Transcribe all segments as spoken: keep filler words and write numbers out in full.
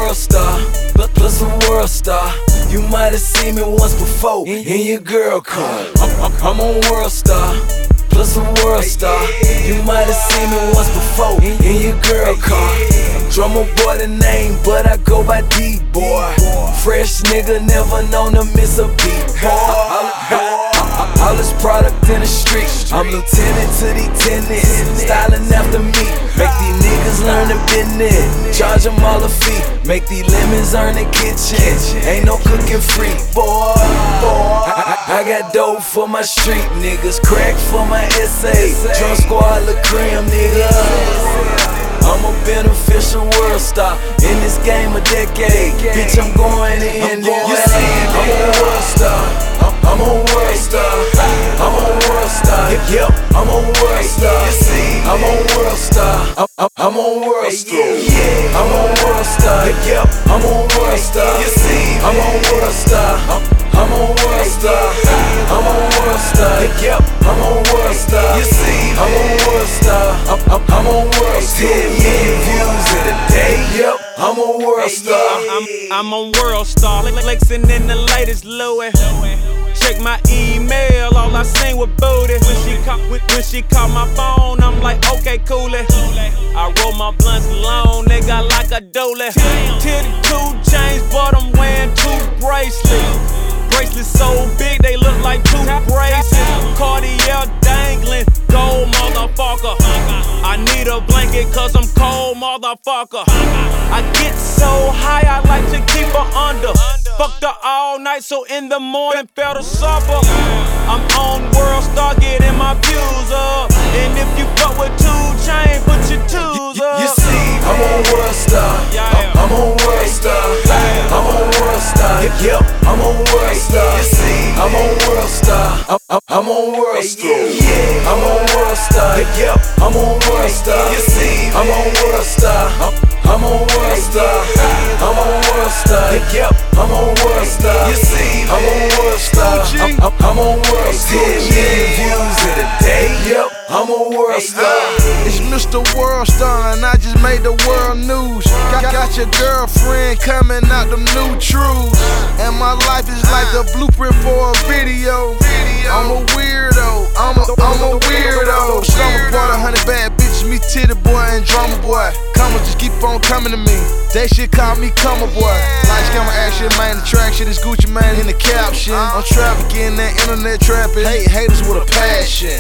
world star, plus a world star. You might have seen me once before in your girl car. I'm, I'm, I'm a world star, plus a world star. You might have seen me once before in your girl car. Drummer boy the name, but I go by D-Boy. Fresh nigga, never known to miss a beat. All this product in the street. I'm lieutenant to these tenants, styling after me. Make these niggas learn the business, charge them all a fee. Make these lemons earn the kitchen, ain't no cooking free. Boy, boy, I, I got dope for my street niggas, crack for my essays, drunk squad, la creme nigga. I'm a beneficial world star, in this game a decade. Bitch, I'm going in. You see, I'm a world star. I'm a world star. I'm a world star. Yep, I'm a world star. You see, I'm a world star. I'm, I'm a world star. Yeah, I'm a world star. Yep, I'm a world star. You see, I'm a world star. I'm a world star. I'm a world star. Yep, I'm a world star. You see, I'm a world star. I'm, I'm a world star. ten million views in a day. Yep, I'm a world star. I'm, I'm a world star. Flexing in the latest Louis. Check my email, all I seen was booty. When she call, when, when she call my phone, I'm like, okay, cool it. I roll my blunts alone, nigga, like a dooley. Titty two chains, but I'm wearing two bracelets. Bracelets so big, they look like two bracelets. Cartier dangling, gold motherfucker. I need a blanket cause I'm cold, motherfucker. I get so high, I like to keep her under. Fucked her all night, so in the morning felt a supper. I'm on world star, getting my views up. And if you fuck with two chain, put your twos up. You see, I'm on world star. I'm on world star. I'm on world star. Yep, I'm on world star. You see, I'm on world star. I'm on world star. Yeah, I'm on world star. Yep, I'm on world star. You see, I'm on world star. I'm on world star. I'm on world star. Yep, I'm on world star. You see, I'm on world star. I'm, I'm on world star. ten million views in a day. Yep, I'm a world star. It's Mister World Star, and I just made the world news. Got, got your girlfriend coming out them new truths, and my life is like a blueprint for a video. I'm a weirdo. I'm a, I'm a weirdo. Summer brought a hundred bad bitches, me titty boy and drama boy. Come on, just keep on coming to me. They should call me Cummer boy. Lights, camera, action, main attraction is Gucci Mane in the caption. I'm trafficking that internet trapping. Hate haters with a passion.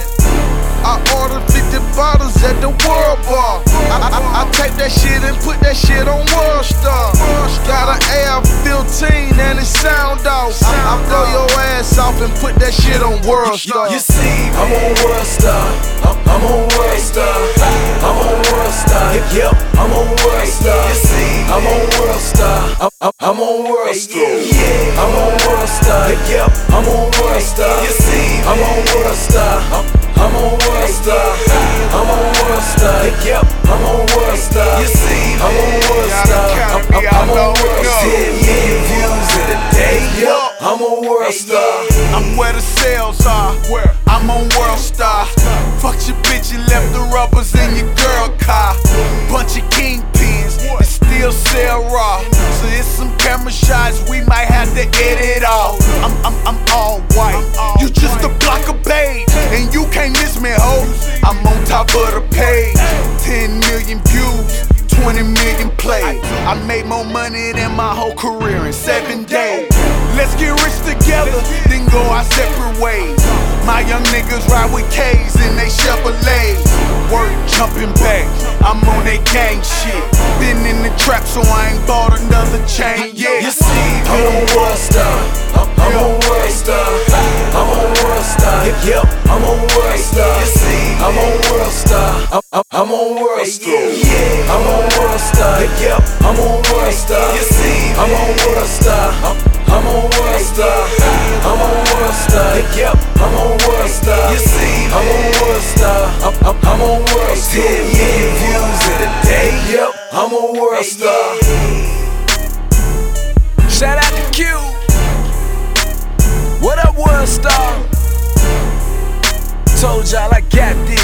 I ordered fifty bottles at the World Bar. I, I, I take that shit and put that shit on World Star. Got an A R fifteen and it sound off. I, I blow your ass off and put that shit on World Star. You see, I'm on World Star. I'm, I'm on World Star. I'm on World Star. Yep, I'm on World Star. You see, I'm on World Star. I'm, I'm, I'm on World Star. Yeah, I'm on World Star. Yep, I'm on World Star. You see, I'm on World Star. I'm, I'm on World Star. I'm on World Star. Yep, I'm on World Star. You see, I'm on World Star. I'm, I'm, I'm on World Star. ten million views in a day. Yep, I'm on World Star. I'm where the sales are. I'm on World Star. Fuck your bitch, you left the rubbers in your girl car. Bunch of kingpins that still sell raw. So it's some camera shots we might have to edit off. I'm, I'm, I'm all white. You just a block of beige, and you can't miss me, ho. I'm on top of the page. ten million views, twenty million plays. I made more money than my whole career in seven days. Let's get rich together, then go our separate ways. My young niggas ride with K's and they Chevrolet. Work jumping back, I'm on that gang shit. Been in the trap, so I ain't bought another chain yet. You see, I'm on World Star. I'm, I'm on World Star. I'm on World Star. Yep, I'm on World Star. You see, I'm on World Star. I'm, I'm, I'm on World Star. Yeah, I'm on World Star. Yep, I'm on World Star. You see, I'm on World Star. I'm, I'm on World Star. I'm on World Star. Yep, I'm on World Star. You see, I'm on World Star. I'm, I'm, I'm on World Star. ten million views in a day. Yep, I'm a World Star. Shout out to Q. What up, World Star? Told y'all I got this.